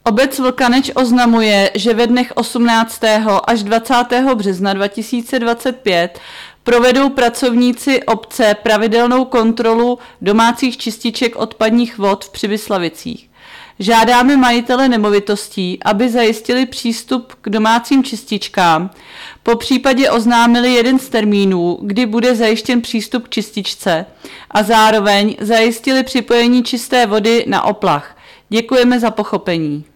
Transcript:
Obec Vlkaneč oznamuje, že ve dnech 18. až 20. března 2025 provedou pracovníci obce pravidelnou kontrolu domácích čističek odpadních vod v Přibyslavicích. Žádáme majitele nemovitostí, aby zajistili přístup k domácím čističkám, popřípadě oznámili jeden z termínů, kdy bude zajištěn přístup k čističce a zároveň zajistili připojení čisté vody na oplach. Děkujeme za pochopení.